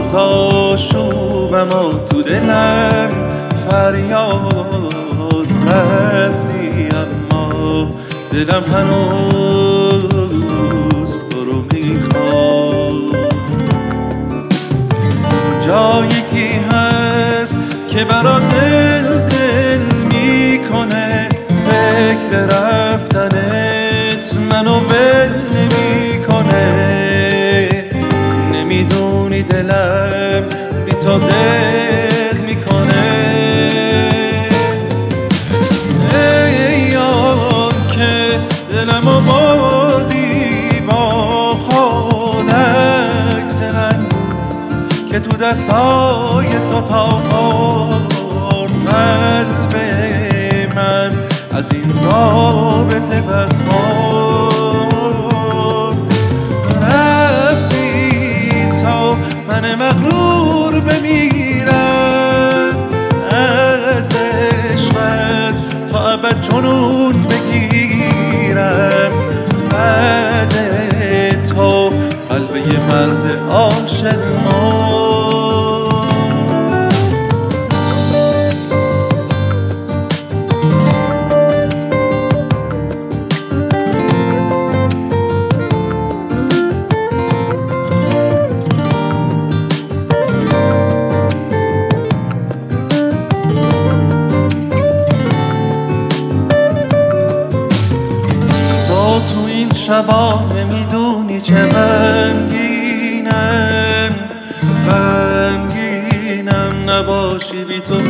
آشوبم و تو دلم فریاد رفتی، اما دلم هنوز تو رو میخواد. جایی کی هست که برا دل میکنه، فکر رفتنت منو ول نمیکنه. نمیدونی دلم بی تو دل میکنه. ایام که دلم آوردی با خود، عکس من که تو دستای تو تابرد. قلب من از این رابطه بدخورد. رفتی تا من مغرور بمیرم، از عشقت تا ابد جنون بگیرم. بعد تو قلب یه مرد عاشق شبا نمیدونی چه غمگینم، نباشی بی تو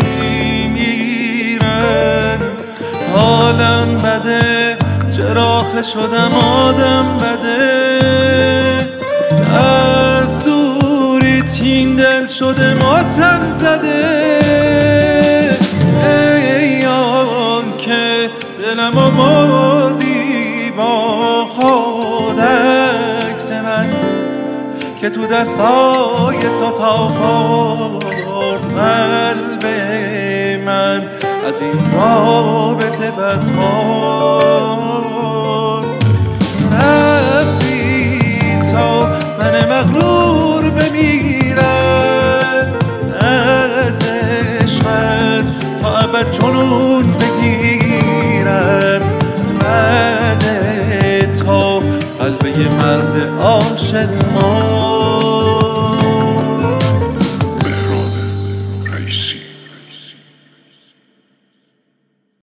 میمیرم. حالم بده، چراغ شدم آدم بده، از دوری تین دل شده ماتم زده. ایام که دلم آوردی با خود، عکس من که تو دستای تو تابرد. قلب من از این رابطه بدخورد. رفتی تا من مغرور بمیرم، از عشقت تا ابد جنون بگیرم. بعد تو قلب یه مرد عاشق